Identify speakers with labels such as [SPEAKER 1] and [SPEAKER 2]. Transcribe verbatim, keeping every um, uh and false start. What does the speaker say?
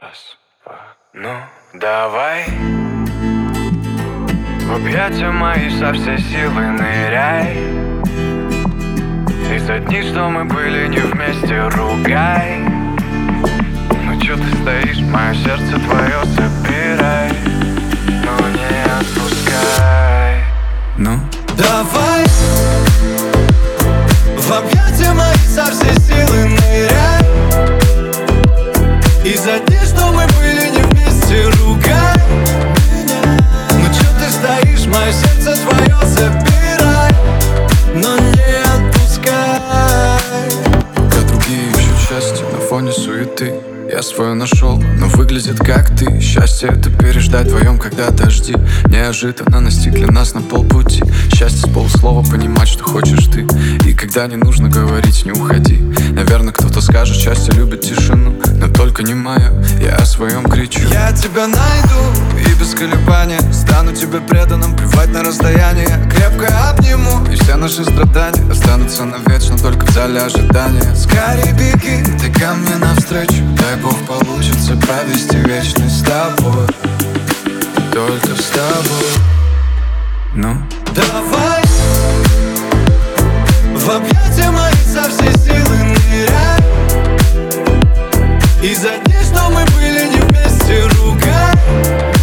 [SPEAKER 1] Раз, два. Ну, давай в объятия мои со всей силы ныряй. И за дни, что мы были не вместе, ругай. Ну чё ты стоишь, мое сердце твое собирай, но не отпускай. Ну,
[SPEAKER 2] давай в объятия мои со всей силы ныряй. И за дни, что мы были не вместе, ругай меня. Ну чё ты стоишь, мое сердце твое забирай, но не отпускай.
[SPEAKER 3] Пока другие ищут счастье на фоне суеты, я свое нашел, но выглядит как ты. Счастье — это переждать вдвоем, когда дожди неожиданно настигли нас на полпути. Счастье с полуслова понимать, что хочешь ты. И когда не нужно говорить, не уходи. Наверное, кто-то скажет, счастье любит тишину, но только не мое, я о своем кричу.
[SPEAKER 2] Я тебя найду и без колебания стану тебе преданным, плевать на расстояние. Крепко обниму,
[SPEAKER 3] И все наши страдания останутся навечно только в зале ожидания.
[SPEAKER 2] скорей беги,
[SPEAKER 3] Ты ко мне навстречу, дай Бог получится провести вечность с тобой, только с тобой. Ну,
[SPEAKER 2] давай в объятия мои со всей силы ныряй. И за дни, что мы были не вместе, ругай